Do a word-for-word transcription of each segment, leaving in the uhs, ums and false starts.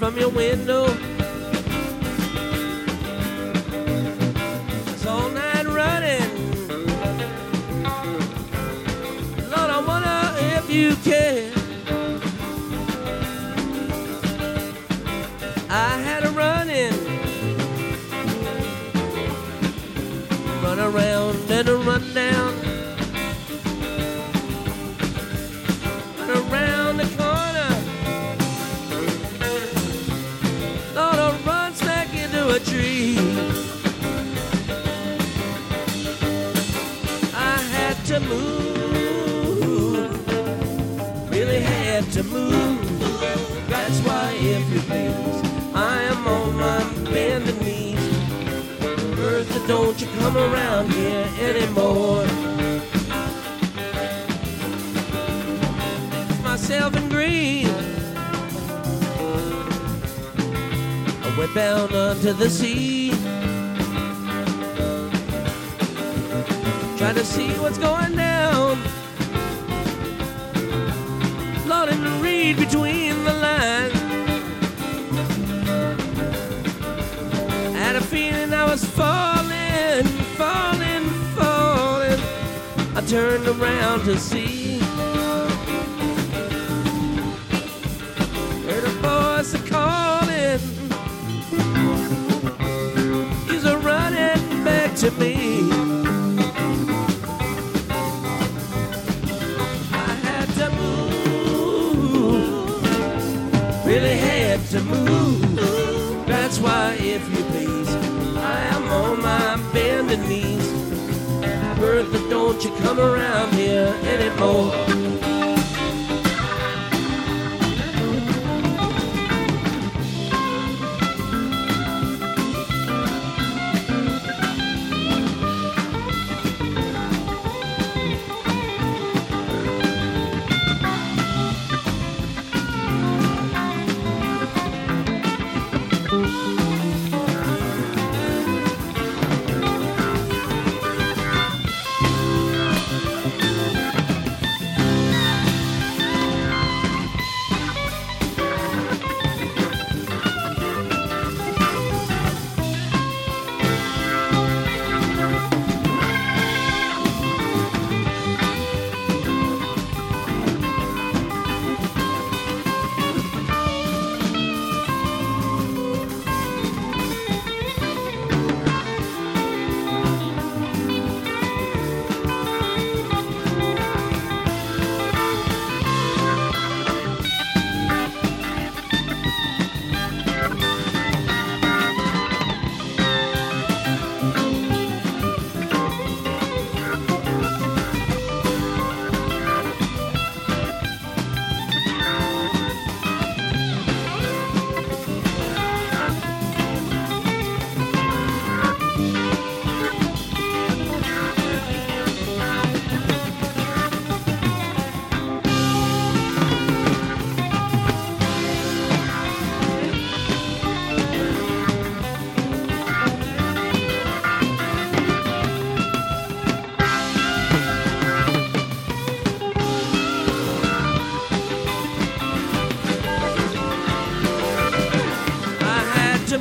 from your window. It's all night running. Lord, I wonder if you care. I had a run-in, run around and a run down, run around the corner. Lord, I run smack into a tree. I had to move, really had to move. That's why, if you please, I am on my bended knees. Bertha, don't you come around here anymore. It's myself in green. I went down unto the sea, trying to see what's going down. Lord, and read between the lines. Had a feeling I was falling, falling, falling. I turned around to see, heard a voice a calling. He's a running back to me. I had to move, really had to move. That's why, if you please, I am on my bended knees. Bertha, don't you come around here anymore. To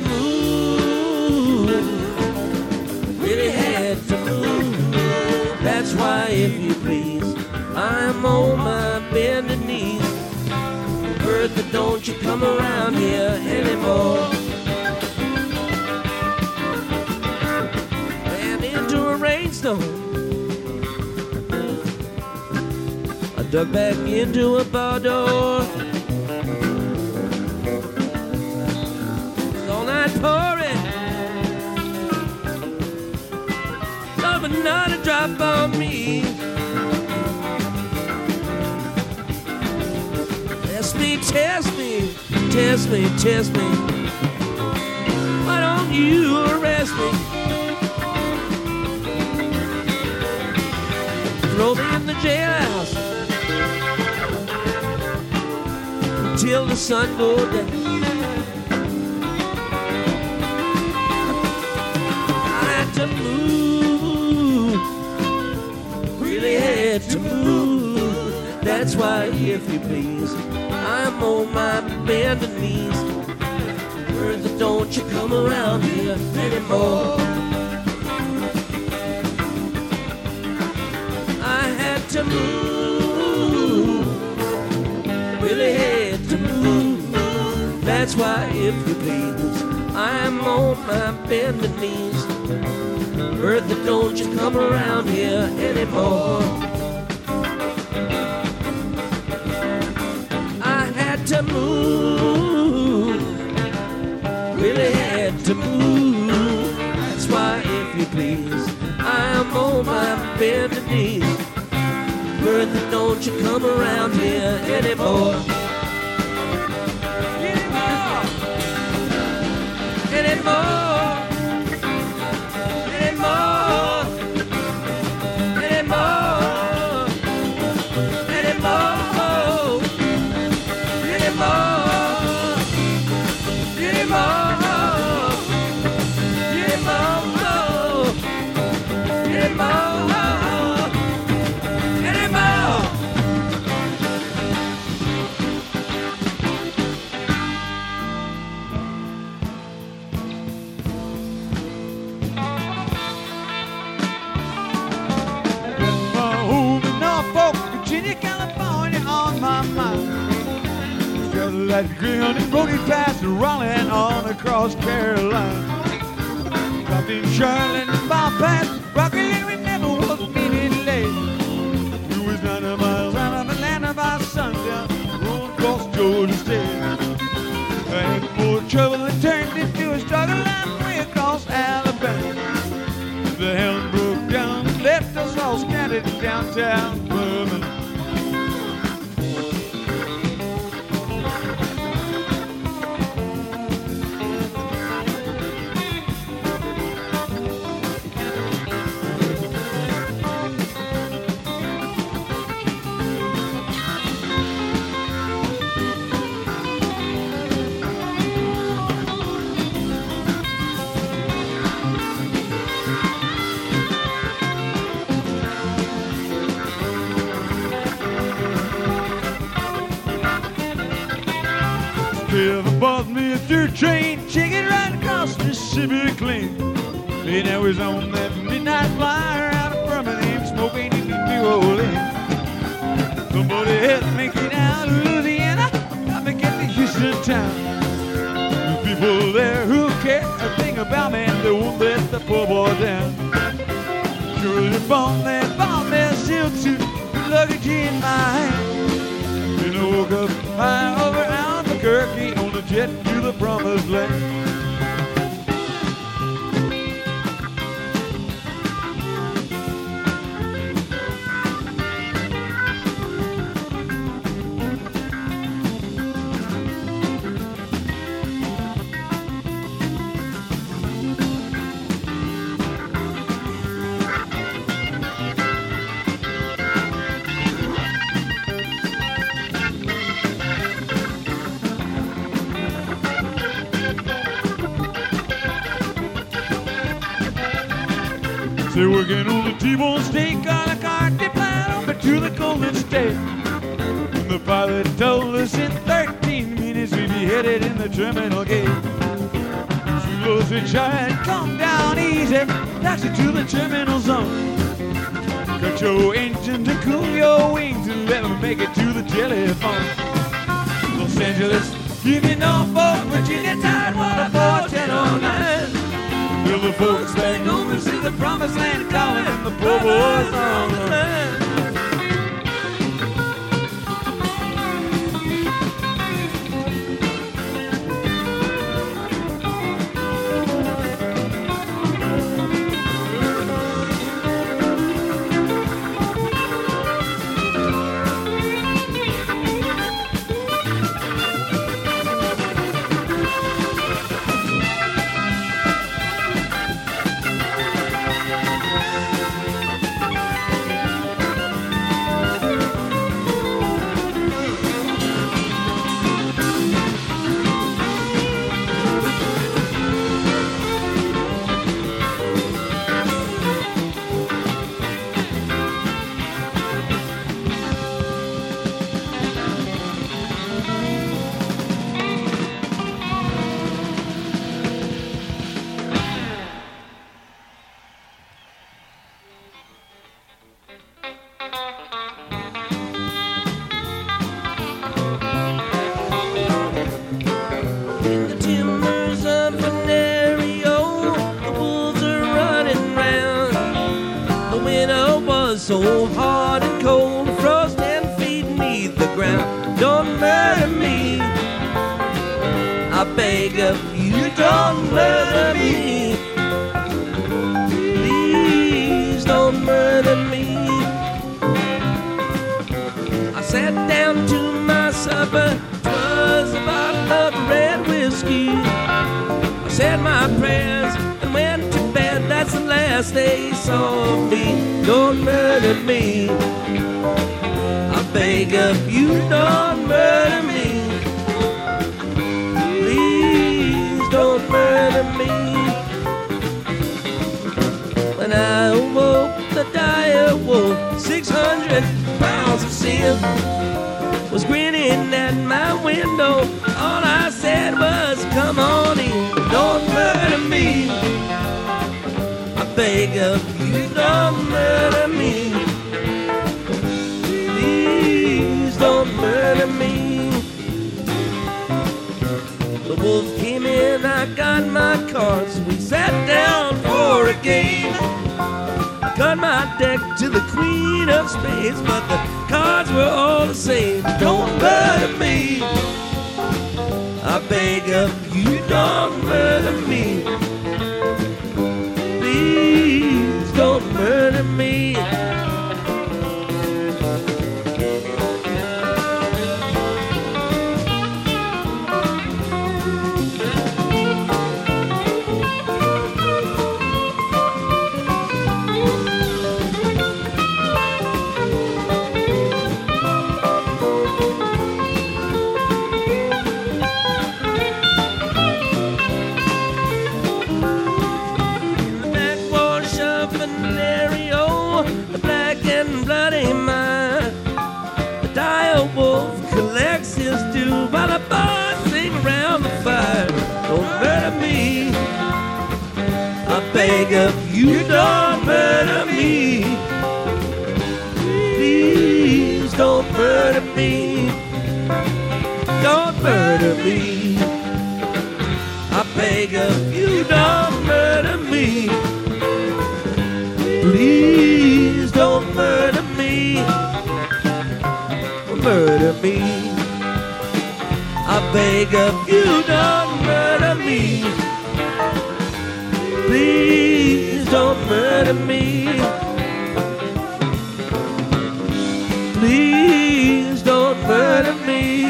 move, really had to move. That's why, if you please, I'm on my bended knees. Bertha, don't you come around here anymore. Ran into a rainstorm, I dug back into a bar door. Pouring, Lord, but not a drop on me. Test me, test me, test me, test me. Why don't you arrest me? Throw me in the jailhouse until the sun goes down. To move, really had to move. That's why, if you please, I'm on my bended knees. Bertha, don't you come around here anymore. I had to move, really had to move. That's why, if you please, I'm on my bending knees. Bertha, don't you come around here anymore. I had to move, really had to move. That's why, if you please, I'm on my bending knees. Bertha, don't you come around here anymore. Anymore. Anymore. That ground and rode it past Raleigh on across Carolina. Dropped in Charlotte and bypass Rocky, and we never was meeting late. We was ninety miles out of Atlanta by sundown, rolling across Georgia State. I had more trouble that turned into a struggle line way across Alabama. The helm broke down, left us all stranded in downtown Birmingham. Ever bought me a through train ticket right across Mississippi clean. And I was on that midnight flyer out of Birmingham, smoking into New Orleans. Somebody help me get out of Louisiana, got me get to Houston town. There's people there who care a thing about me, and they won't let the poor boy down. Sure, they bought me, bought me a silk suit, luggage in my hand. And I woke up high over Albuquerque on a jet to the promised land. They're working on the T-bone steak on a cart, they flying over to the Golden State. And the pilot told us in thirteen minutes we'd be headed in the terminal gate. Slow switch and come down easy, taxi to the terminal zone. Cut your engine to cool your wings and let them make it to the telephone. Los Angeles, give me Norfolk, Virginia, Tidewater, four ten oh nine. Till the folks back home and see the promised land calling, and the poor boys are on the line. so hard and cold, frost and feet beneath the ground. Don't murder me, I beg of you, don't murder me. Please don't murder me. I sat down to my supper, 'twas a bottle of red whiskey. I said my prayers and went to bed, that's the last they saw of me. Don't murder me, I beg of you, don't murder me. Please don't murder me. When I awoke, the dire wolf, six hundred pounds of sin, was grinning at my window. All I said was, come on in, don't murder me. I beg of you, don't murder me. Please don't murder me. The wolf came in, I got my cards, we sat down for a game. I got my deck to the queen of spades, but the cards were all the same. Don't murder me, I beg of you, don't murder me. Please don't murder me. While the boys sing around the fire. Don't murder me, I beg of you, don't murder me. Please don't murder me. Don't murder me, I beg of you, don't murder me. Please don't murder me. Murder me, I beg of you, don't murder me. Please don't murder me. Please don't murder me.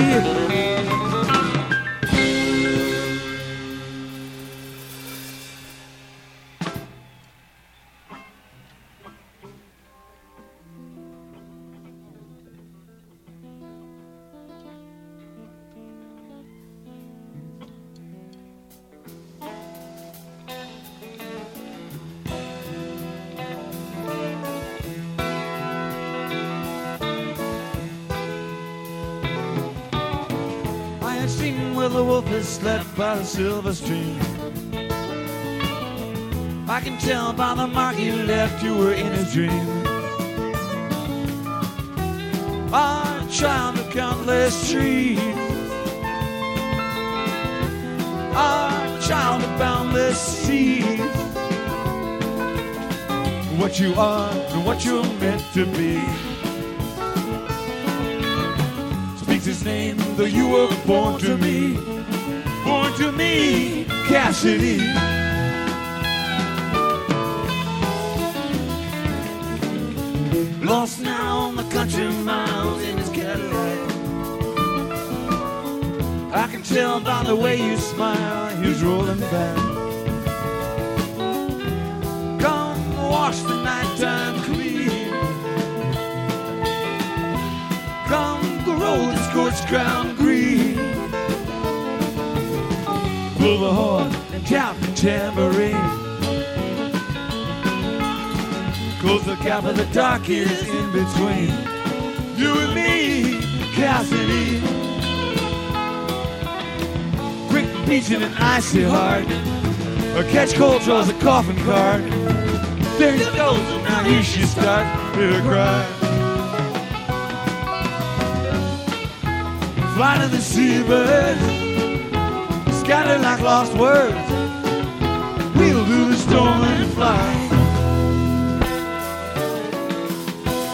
The wolf has slept by the silver stream. I can tell by the mark he left you were in his dream. Our child of countless trees, our child of boundless seas. What you are and what you're meant to be. His name, though you were born to me, born to me, Cassidy. Lost now on the country miles in his Cadillac. I can tell by the way you smile, he's rolling back. Come wash the nighttime clean. Come roll the scorched ground green. Pull the horn and tap the tambourine. Close the gap of the dark is in between you and me, Cassidy. Quick peach in an icy heart, a catch cold draws a coffin cart. There he goes, and now he should start to cry. Fly to the seabirds, scattered like lost words. We'll do the storm and fly.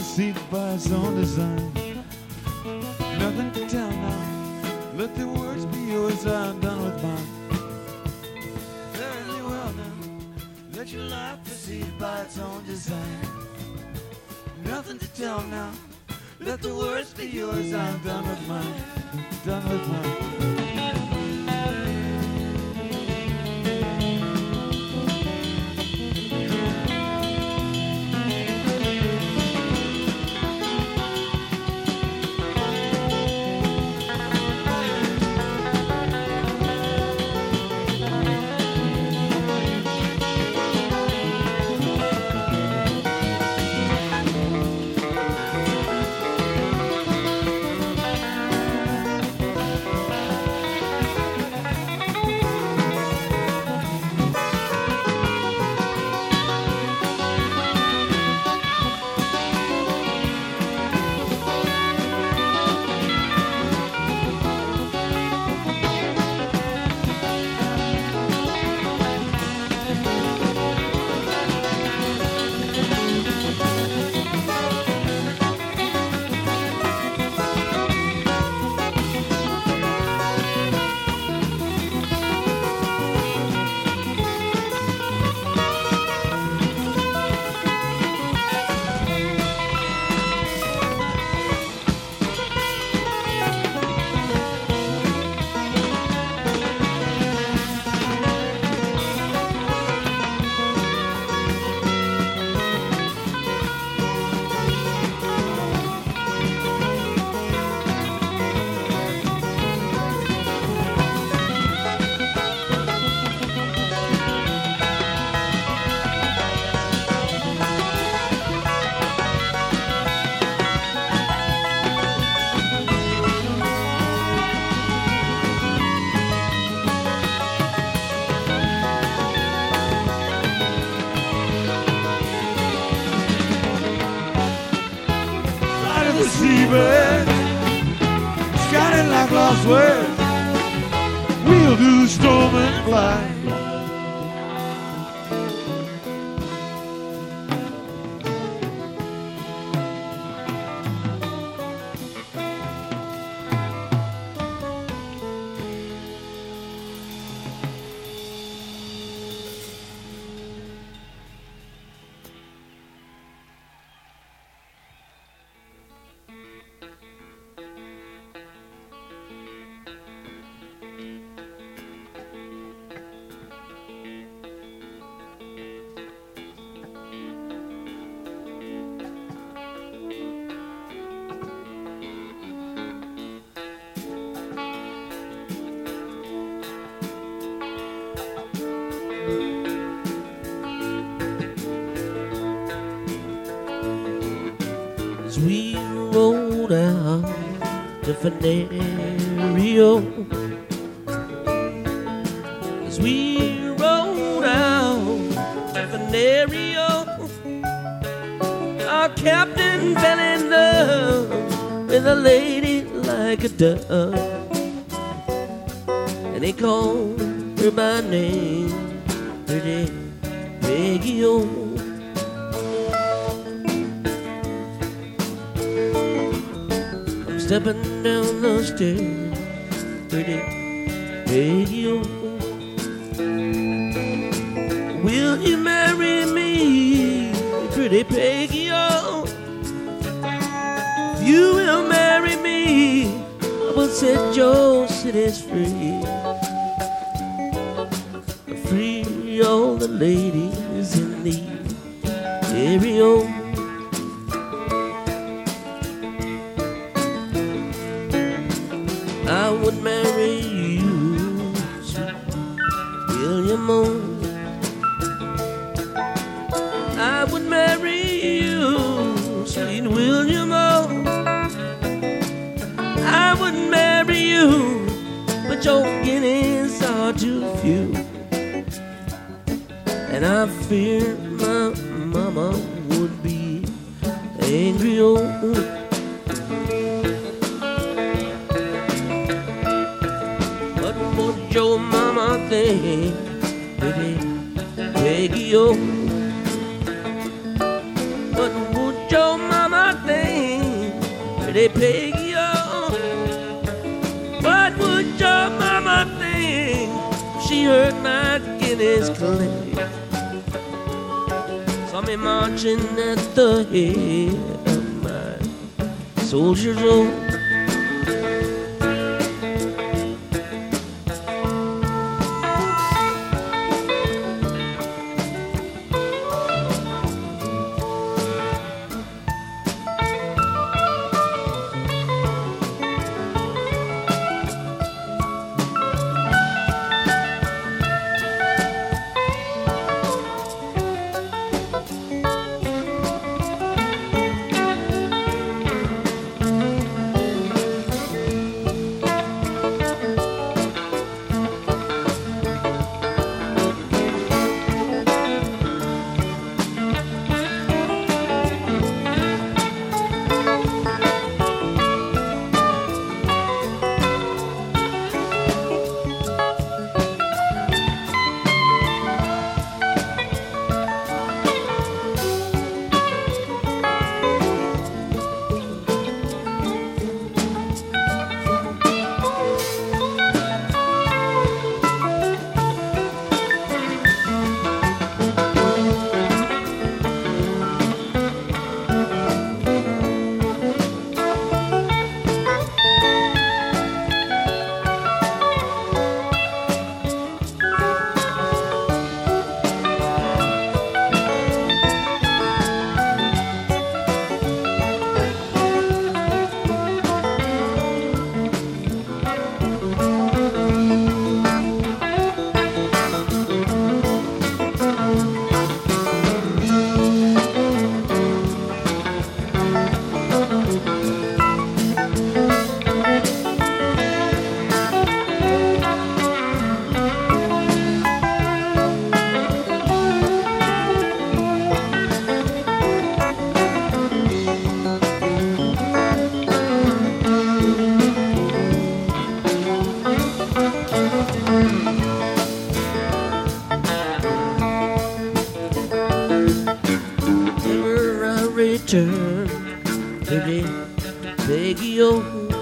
deceived by its own design. Nothing to tell now. Let the words be yours. I'm done with mine. Very well now. Let your life proceed by its own design. Nothing to tell now. Let the words be yours. I'm done with mine. Done with mine. Seabird, scattered like lost words, wheel through the storm and fly. As we rode out to Venerio, as we rode out to Venerio, our captain fell in love with a lady like a dove, and he called her by name, pretty Peggy O. Stepping down the stairs, pretty Peggy O. Will you marry me, pretty Peggy O? If you will marry me, I will set your cities free. Free all the ladies in the area. I would marry you, sweet William O. I would marry you, sweet William O. I would marry you, but your guineas are too few, and I fear my mama would be angry. Oh, your mama think, pretty Peggy O? What would your mama pretty piggy, oh. What would your mama think if she heard my Guinness click? Saw me marching at the head of my soldiers, oh. Return, pretty piggy, oh.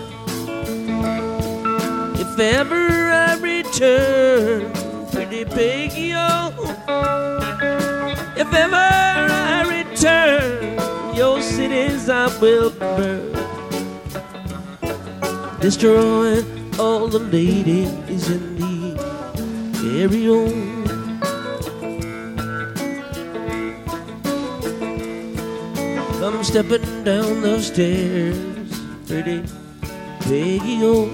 If ever I return, pretty piggy, oh. If ever I return, your cities I will burn, destroying all the ladies in the area. Come stepping down the stairs, pretty piggy, oh.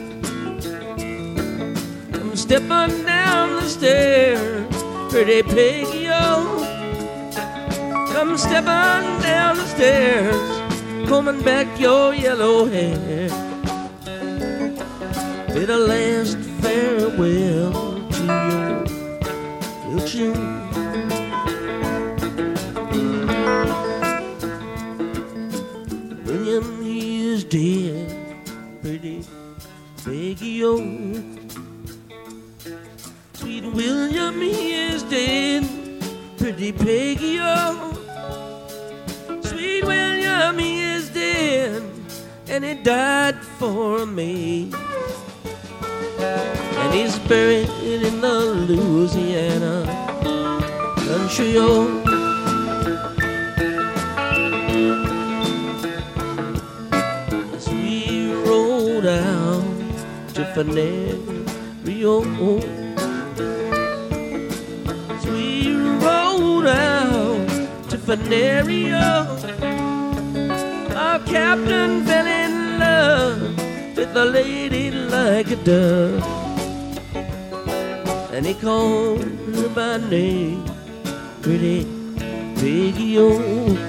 Come stepping down the stairs, pretty piggy, oh. Come stepping down the stairs, combing back your yellow hair. Bid a last farewell to your little tune. William, he is dead, pretty piggy, oh. Sweet William, he is dead, pretty piggy, oh. Sweet William, he is dead, and he died for me. And he's buried in the Louisiana country, oh. Down to Venerio, as we rode out to Venerio, our captain fell in love with a lady like a dove, and he called her by name, pretty piggy, oh.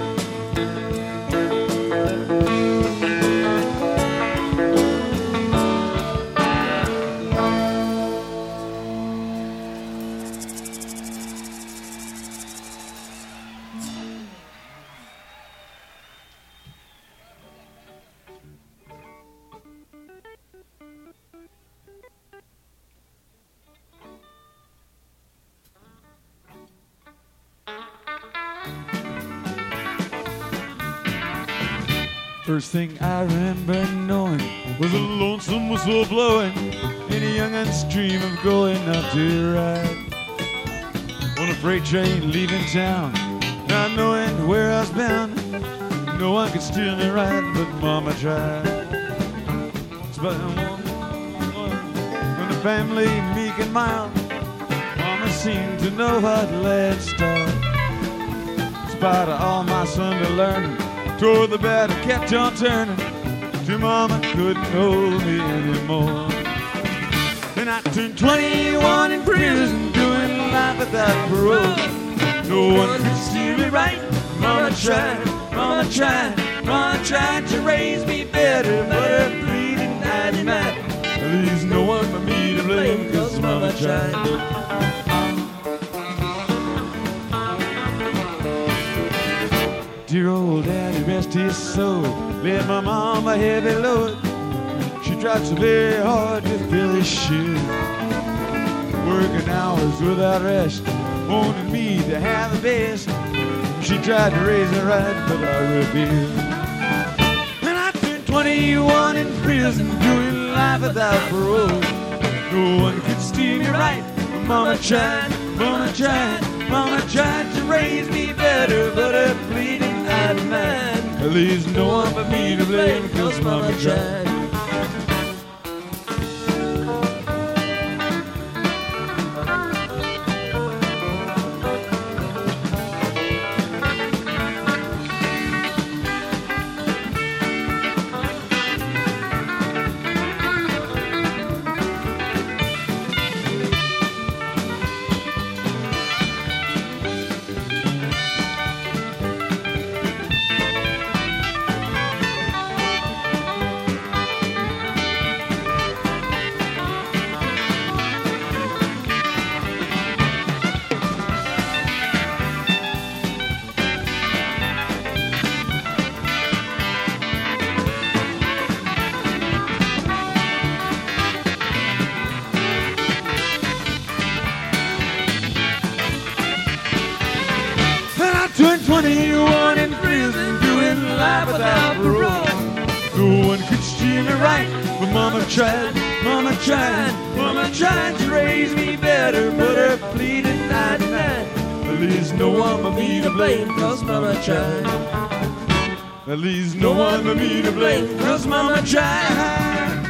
First thing I remember knowing was a lonesome whistle blowing in a youngun's dream of going up to ride on a freight train leaving town, not knowing where I was bound. No one could steer me right, but Mama tried. It's about one from the family meek and mild. Mama seemed to know what led start. In spite of all my Sunday learning, toward the bed I kept on turning till Mama couldn't hold me anymore. And I turned twenty-one in prison, doing life without parole. No one could steer me right. Mama tried, Mama tried, Mama tried to raise me better, but her bleeding night and night. There's no one but me to blame, 'cause Mama tried. Dear old daddy, rest his soul, laid my mom a heavy load. She tried so very hard to fill his shoes, working hours without rest, wanting me to have the best. She tried to raise me right, but I refused. And I turned twenty-one in prison, doing life without parole. No one could steer me right, but Mama tried, Mama tried, Mama tried to raise me better, but her bleeding eyed mind. There's no one but me to blame, 'cause Mama tried. twenty-one in prison, doing life without parole. No one could steer me right, but Mama tried, Mama tried, Mama tried to raise me better, but her pleading night and night. At least no one but me to blame, 'cause Mama tried. At least no one but me to blame, 'cause Mama tried.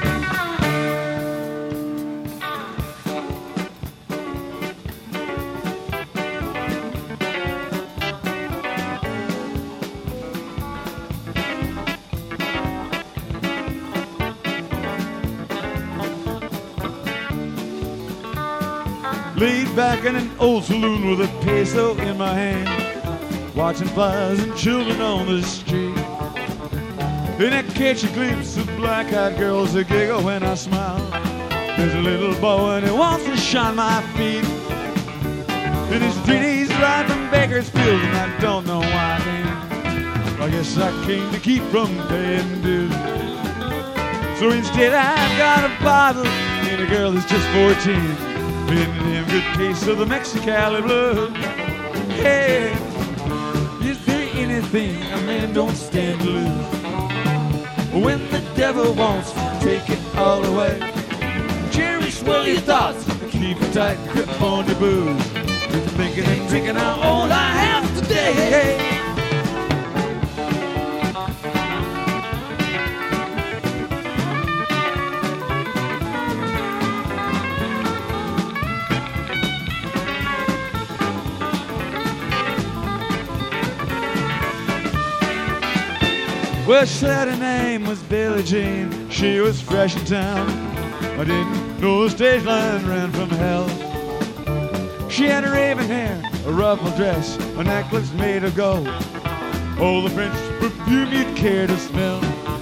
Laid back in an old saloon with a peso in my hand, watching flies and children on the street. Then I catch a glimpse of black-eyed girls that giggle when I smile. There's a little boy and he wants to shine my feet. And his three days ride from Bakersfield, and I don't know why I came. I guess I came to keep from paying dues. So instead I've got a bottle and a girl that's just fourteen. Been in a good case of the Mexicali blood. Hey, is there anything a man don't stand to lose? When the devil wants to take it all away, cherish well your thoughts, keep it tight, grip on your booze. Just thinking and drinking out all I have today. Well, she said her name was Billie Jean. She was fresh in town. I didn't know the stage line ran from hell. She had raven hair, a ruffled dress, a necklace made of gold, all the French perfume you'd care to smell.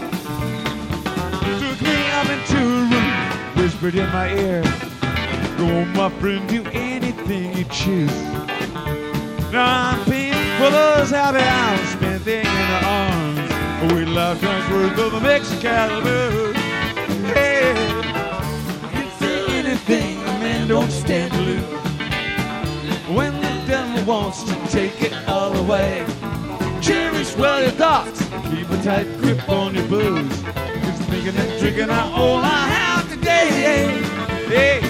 Took me up into a room, whispered in my ear, "Go on, my friend, do anything you choose." Now I'm paying for those happy hours spent there in her arms. We lifetime's worth of the Mexicali blues. Hey, is there anything a man don't stand to lose? When the devil wants to take it all away, cherish swell your thoughts. Keep a tight grip on your booze. Cause thinking and drinking are all I have today. Hey.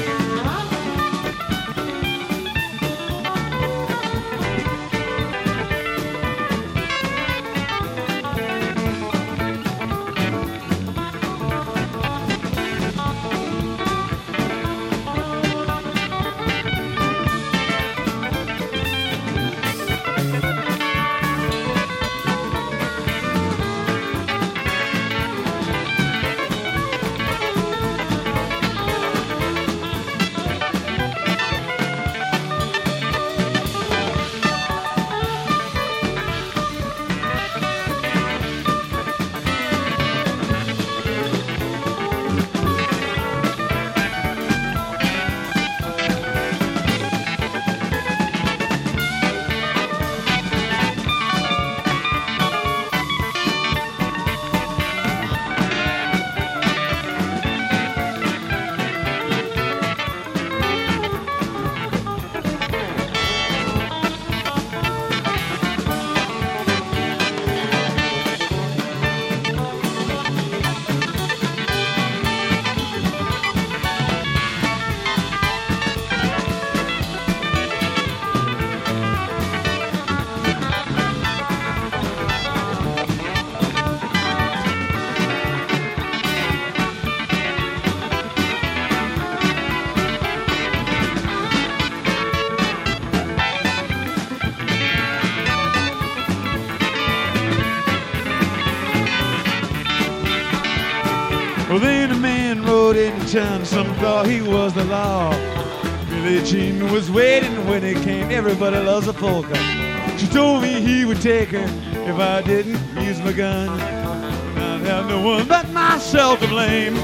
Well, then a man rode into town, some thought he was the law. Billie Jean was waiting when he came, everybody loves a polka. She told me he would take her if I didn't use my gun. I'd have no one but myself to blame.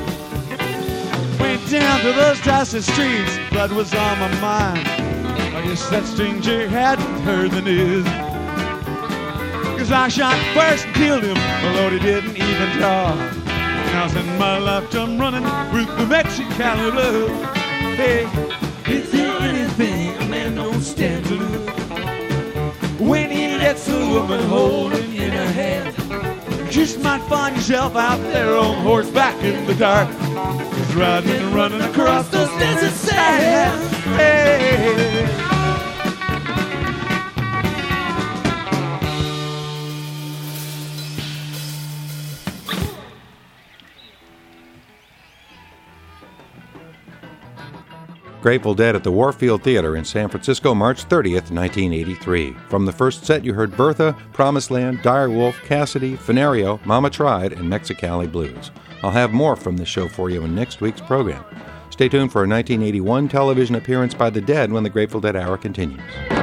Went down to those dusty streets, blood was on my mind. I guess that stranger hadn't heard the news. Cause I shot first and killed him, although he didn't even draw. Now in my lifetime running with the Mexican blood. Hey, is there anything a man don't stand to lose? When he lets a woman hold him in her hand, you just might find yourself out there on horseback in the dark. He's riding and running across those desert sands. Hey. Grateful Dead at the Warfield Theater in San Francisco, March thirtieth, nineteen eighty-three. From the first set, you heard Bertha, Promised Land, Dire Wolf, Cassidy, Fenario, Mama Tried, and Mexicali Blues. I'll have more from this show for you in next week's program. Stay tuned for a nineteen eighty-one television appearance by the Dead when the Grateful Dead Hour continues.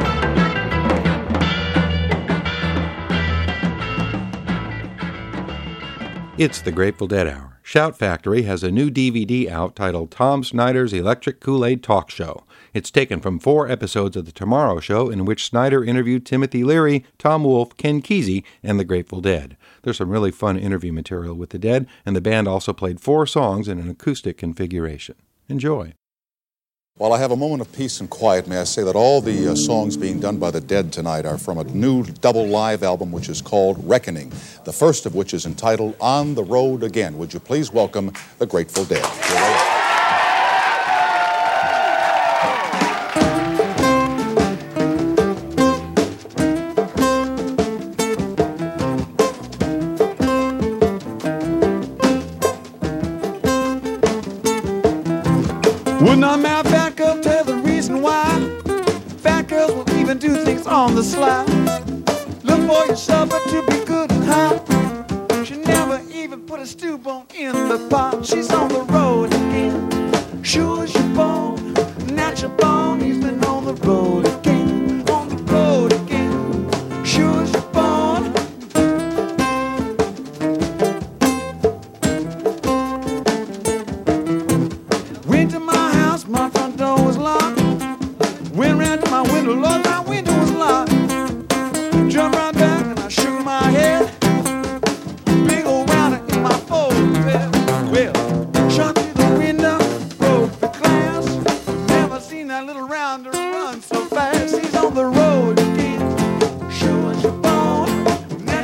It's the Grateful Dead Hour. Shout Factory has a new D V D out titled Tom Snyder's Electric Kool-Aid Talk Show. It's taken from four episodes of The Tomorrow Show in which Snyder interviewed Timothy Leary, Tom Wolfe, Ken Kesey, and the Grateful Dead. There's some really fun interview material with the Dead, and the band also played four songs in an acoustic configuration. Enjoy. While I have a moment of peace and quiet, may I say that all the uh, songs being done by the Dead tonight are from a new double live album which is called Reckoning, the first of which is entitled On the Road Again. Would you please welcome the Grateful Dead? Would not my fat girl tell the reason why? Fat girls will even do things on the sly. Look for your supper to be good and hot. She never even put a stew bone in the pot. She's on the road again. Sure as you're born, natural born. He's been on the road again. On the road again. Sure as you're born. Went to my house, my front door was locked. Went round to my window, Lord, my window was locked. Jumped right back and I shook my head. Big old rounder in my fold bed. Well, shot through the window, broke the glass. Never seen that little rounder run so fast. He's on the road again. Sure as you're born.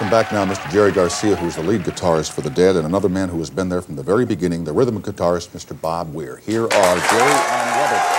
welcome back now Mister Jerry Garcia, who's the lead guitarist for the Dead, and another man who has been there from the very beginning, the rhythm guitarist, Mister Bob Weir. Here are Jerry and Robert.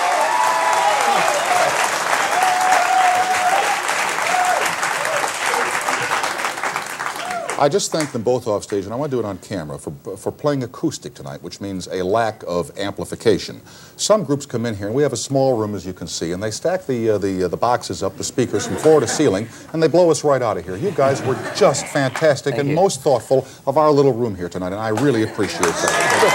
I just thanked them both off stage, and I want to do it on camera, for, for playing acoustic tonight, which means a lack of amplification. Some groups come in here, and we have a small room, as you can see, and they stack the, uh, the, uh, the boxes up, the speakers from floor to ceiling, and they blow us right out of here. You guys were just fantastic Thank and you. most thoughtful of our little room here tonight, and I really appreciate that.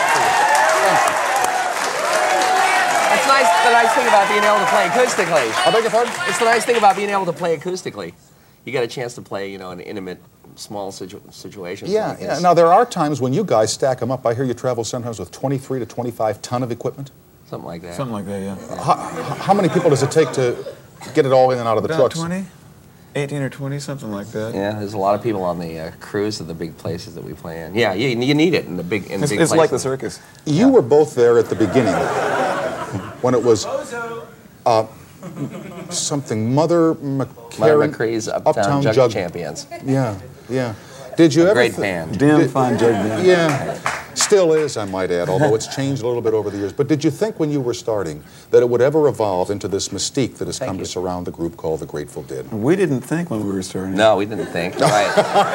That's nice. The nice thing about being able to play acoustically. I beg your pardon? It's the nice thing about being able to play acoustically. You get a chance to play, you know, in intimate, small situ situations. Yeah, like yeah. this. Now, there are times when you guys stack them up. I hear you travel sometimes with twenty-three to twenty-five ton of equipment. Something like that. Something like that, yeah. How, how many people does it take to get it all in and out of the About trucks? twenty, eighteen or twenty, something like that. Yeah, there's a lot of people on the uh, cruise of the big places that we play in. Yeah, you, you need it in the big in It's, big it's places. like the circus. You were both there at the beginning when it was uh, something Mother Mother McCarran, McCree's Uptown, Jug, Jug Champions. Yeah, yeah. Did you A ever? great thi- band. Damn Did- fine jug band. Yeah, still is, I might add, although it's changed a little bit over the years. But did you think when you were starting that it would ever evolve into this mystique that has Thank come you. to surround the group called the Grateful Dead? We didn't think when we were starting. No, we didn't think. Right.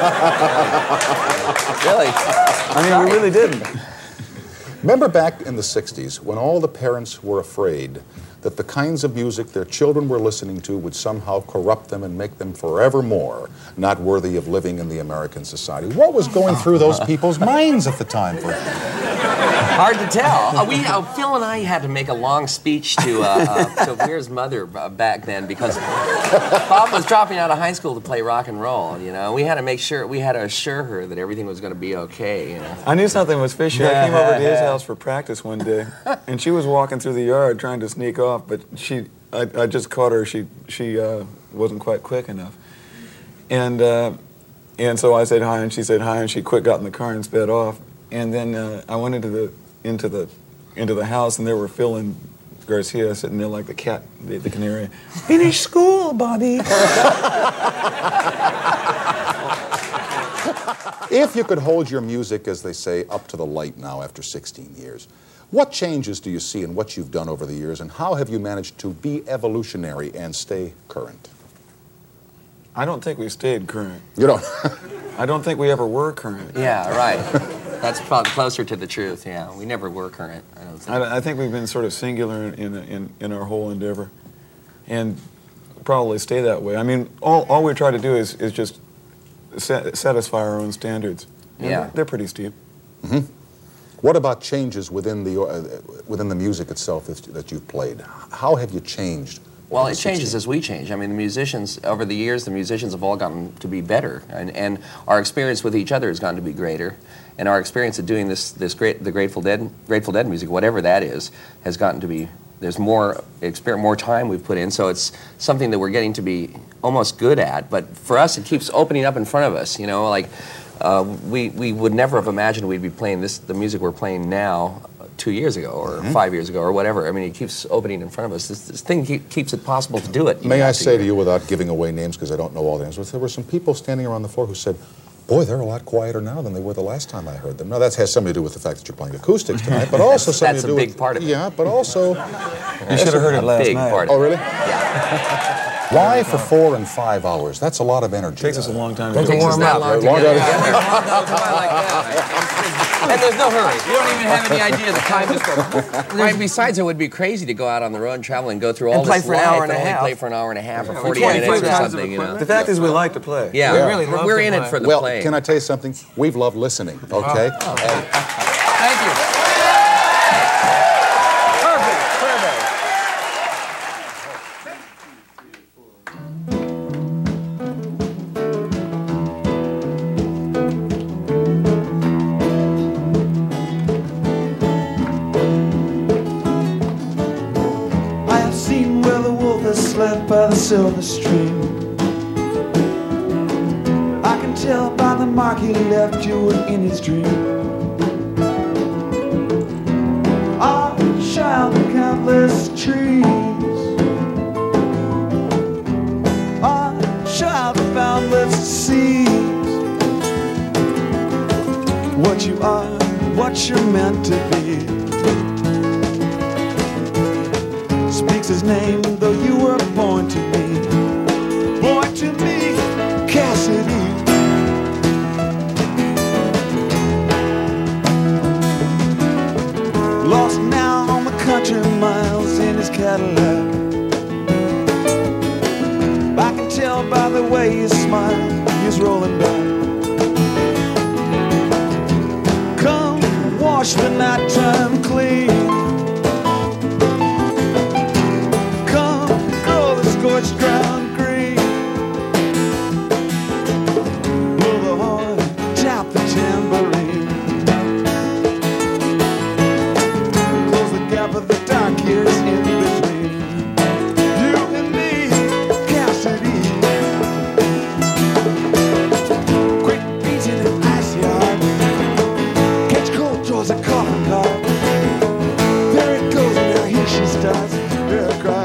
Really? I mean, we really didn't. Remember back in the sixties when all the parents were afraid that the kinds of music their children were listening to would somehow corrupt them and make them forevermore not worthy of living in the American society? What was going through those people's minds at the time? Hard to tell. Uh, we, uh, Phil and I had to make a long speech to uh, uh, to Weir's mother uh, back then because Bob was dropping out of high school to play rock and roll. You know, we had to make sure, we had to assure her that everything was going to be okay. You know. I knew something was fishy. I came over to his house for practice one day, and she was walking through the yard trying to sneak off, but she, I, I just caught her. She, she uh, wasn't quite quick enough, and uh, and so I said hi, and she said hi, and she quick got in the car and sped off. And then uh, I went into the into the into the house, and there were Phil and Garcia sitting there like the cat, the, the canary. Finish school, Bobby. If you could hold your music, as they say, up to the light now after sixteen years, what changes do you see in what you've done over the years, and how have you managed to be evolutionary and stay current? I don't think we stayed current. You don't. I don't think we ever were current. Yeah, right. That's probably closer to the truth. Yeah, we never were current. I don't think. I, I think we've been sort of singular in, in, in our whole endeavor, and probably stay that way. I mean, all, all we try to do is, is just sa satisfy our own standards. And Yeah. They're, they're pretty steep. Mm-hmm. What about changes within the, uh, within the music itself that, that you've played? How have you changed? Well, over it the changes sixteen as we change. I mean, the musicians, over the years, the musicians have all gotten to be better, and, and our experience with each other has gotten to be greater, and our experience of doing this, this great, the Grateful Dead, Grateful Dead music, whatever that is, has gotten to be, there's more, exper more time we've put in, so it's something that we're getting to be almost good at, but for us, it keeps opening up in front of us, you know, like, uh, we, we would never have imagined we'd be playing this, the music we're playing now, two years ago or mm-hmm. five years ago or whatever. I mean, it keeps opening in front of us. This, this thing keep, keeps it possible to do it. May I say to you, without giving away names, because I don't know all the names, but there were some people standing around the floor who said, boy, they're a lot quieter now than they were the last time I heard them. Now, that has something to do with the fact that you're playing acoustics tonight, but also something That's to do a big with... part of it. Yeah, but also... You should have heard it last big night. part of Oh, really? Yeah. Why for four and five hours? That's a lot of energy. It takes us a long time It to takes us warm that up. long to Long get time. And there's no hurry. You don't even have any idea the time just goes. Right. Besides, it would be crazy to go out on the road and travel and go through all And play this for an live hour and a only half. play for an hour and a half or Yeah, forty twenty-five minutes or times of something, you know. equipment. The fact is we like to play. Yeah, Yeah. we really love We're to in play. it for the Well, playing. can I tell you something? We've loved listening, okay? And Thank you. Perfect, perfect. I have seen where the wolf has slept by the silver stream. I can tell by the mark he left you were in his dream. I shall the countless trees. I shall the boundless seas. what you're meant to be. Speaks his name, though you were born to me. Born to me, Cassidy. Lost now on the country miles in his Cadillac. I can tell by the way he smiles, he's rolling back. Come wash the nighttime clean. Come grow the scorched ground green. Blow the horn, tap the tambourine. Close the gap of the dark years in between. You and me, Cassidy. Quick beats in an ice yard. Catch cold draws a coffin guard. There it goes, now here she starts her cry.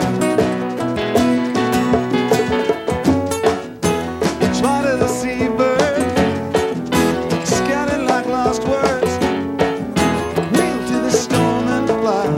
Try to the seabird, scattered like lost words. Wheel to the storm and fly.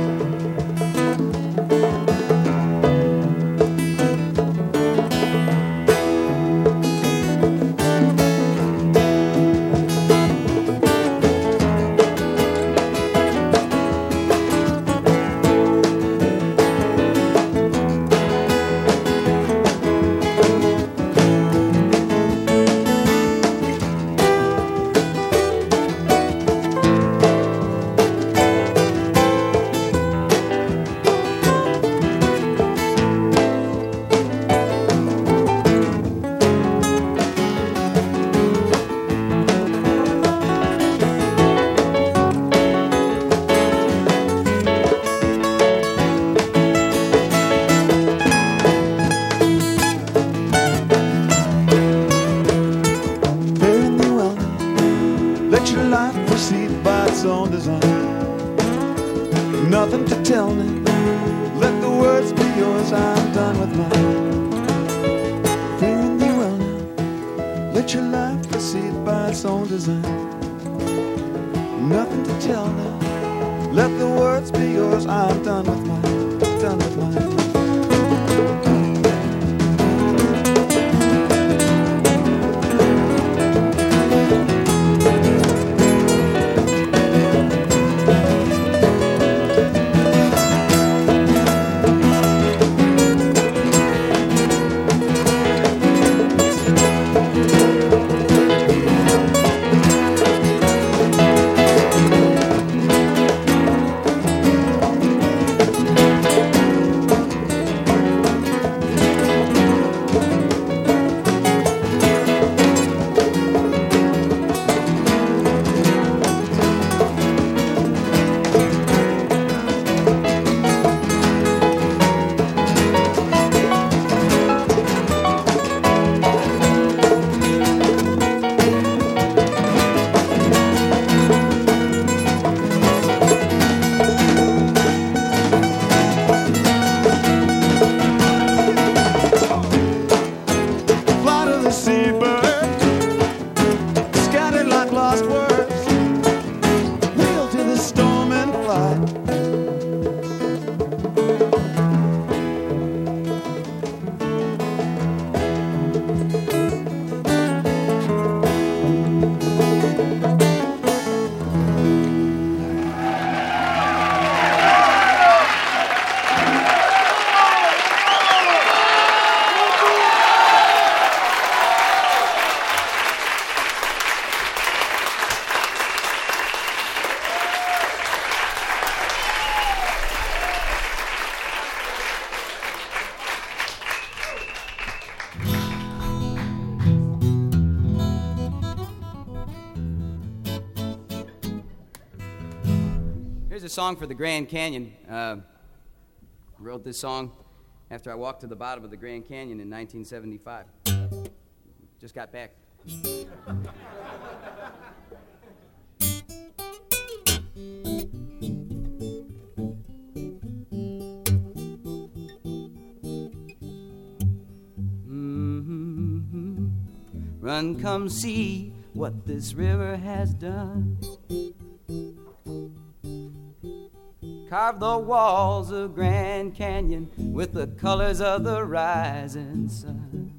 Fare thee well, let your life proceed by its own design. Nothing to tell me, let the words be yours, I'm done with mine. Fare thee well now, let your life proceed by its own design. Nothing to tell now, let the words be yours, I'm done with mine, done with mine. Fly to the seabird, scattered like lost words. Wheel to the storm and fly. Here's a song for the Grand Canyon. Uh, wrote this song after I walked to the bottom of the Grand Canyon in nineteen seventy-five. Just got back. Mm-hmm. Run, come see what this river has done. carve the walls of Grand Canyon with the colors of the rising sun,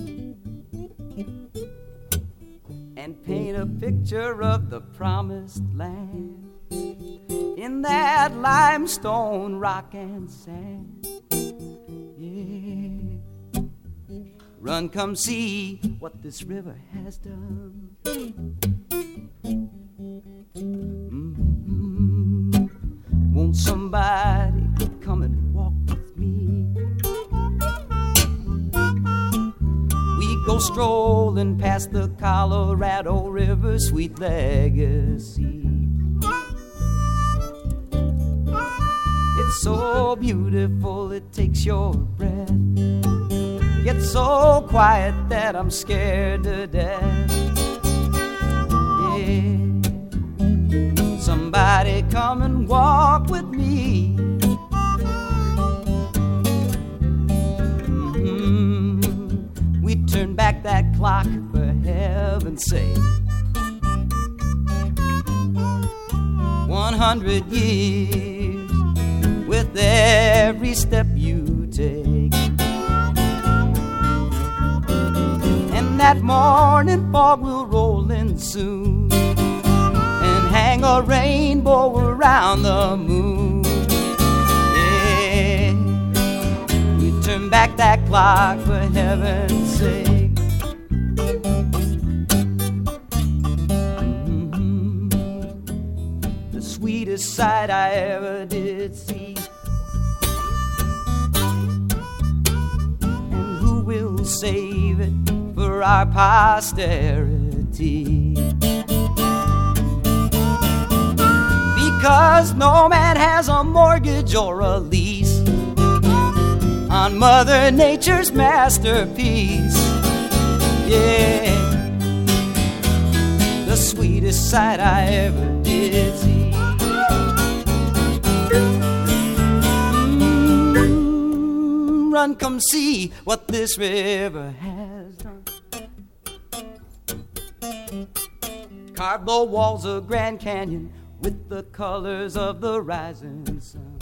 and paint a picture of the promised land in that limestone rock and sand. Yeah. Run, come see what this river has done. Mm-hmm. Won't somebody come and walk with me? We go strolling past the Colorado River, sweet legacy. It's so beautiful, it takes your breath. Gets so quiet that I'm scared to death. Yeah. Somebody come and walk with me. Mm-hmm. We turn back that clock, for heaven's sake. One hundred years with every step you take. And that morning fog will roll in soon and hang a rainbow around the moon. Yeah, we turn back that clock, for heaven's sake. Mm-hmm. The sweetest sight I ever did see. And who will save it for our posterity? Because no man has a mortgage or a lease on Mother Nature's masterpiece. Yeah, the sweetest sight I ever did see. Mm, run, come see what this river has done. Carve the walls of Grand Canyon with the colors of the rising sun.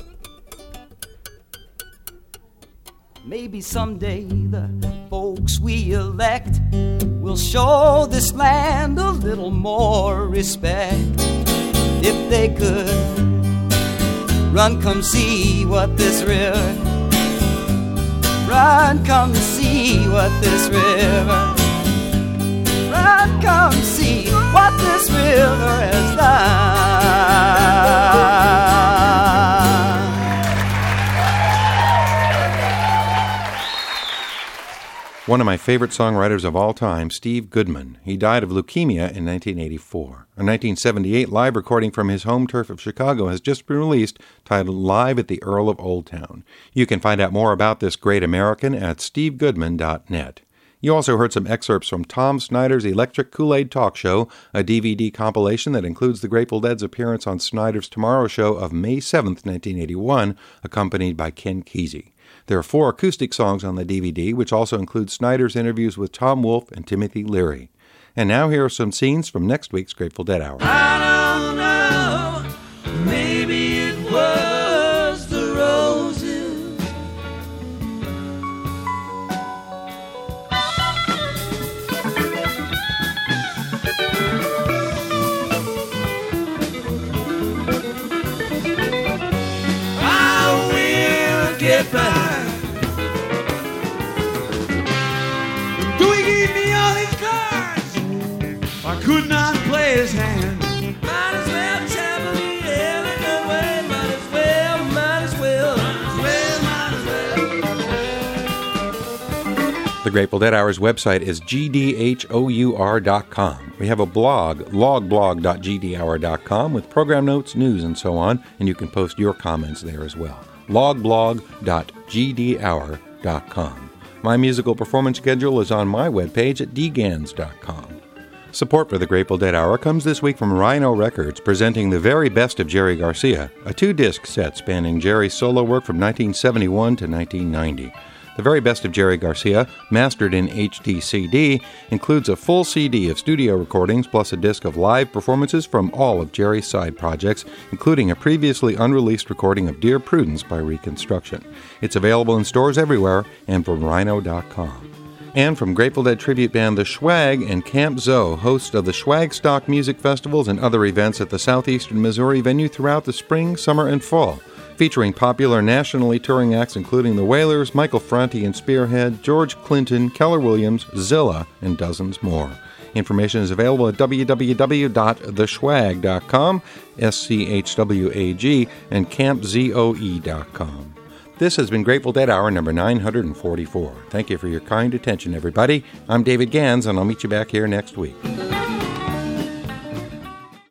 Maybe someday the folks we elect will show this land a little more respect. If they could, run, come see what this river. Run, come see what this river. Run, come see what this river has done. One of my favorite songwriters of all time, Steve Goodman. He died of leukemia in nineteen eighty-four. A nineteen seventy-eight live recording from his home turf of Chicago has just been released, titled Live at the Earl of Old Town. You can find out more about this great American at steve goodman dot net. You also heard some excerpts from Tom Snyder's Electric Kool-Aid Talk Show, a D V D compilation that includes the Grateful Dead's appearance on Snyder's Tomorrow Show of May seventh, nineteen eighty-one, accompanied by Ken Kesey. There are four acoustic songs on the D V D, which also include Snyder's interviews with Tom Wolfe and Timothy Leary. And now here are some scenes from next week's Grateful Dead Hour. I don't know, maybe it was the roses. I will get back. I could not play his hand. Might as well travel the elegant way. Might as well, might as well, might as well, might as well. The Grateful Dead Hour's website is g d h o u r dot com. We have a blog, logblog dot g d hour dot com, with program notes, news, and so on, and you can post your comments there as well. logblog dot g d hour dot com. My musical performance schedule is on my webpage at d gans dot com. Support for the Grateful Dead Hour comes this week from Rhino Records, presenting the very best of Jerry Garcia, a two-disc set spanning Jerry's solo work from nineteen seventy-one to nineteen ninety. The Very Best of Jerry Garcia, mastered in H D C D, includes a full C D of studio recordings plus a disc of live performances from all of Jerry's side projects, including a previously unreleased recording of Dear Prudence by Reconstruction. It's available in stores everywhere and from rhino dot com. And from Grateful Dead tribute band The Schwag and Camp Zoe, hosts of the Schwagstock Music Festivals and other events at the Southeastern Missouri venue throughout the spring, summer, and fall, featuring popular nationally touring acts including the Wailers, Michael Franti and Spearhead, George Clinton, Keller Williams, Zilla, and dozens more. Information is available at w w w dot the schwag dot com, S C H W A G, and camp zoe dot com. This has been Grateful Dead Hour number nine hundred forty-four. Thank you for your kind attention, everybody. I'm David Gans, and I'll meet you back here next week.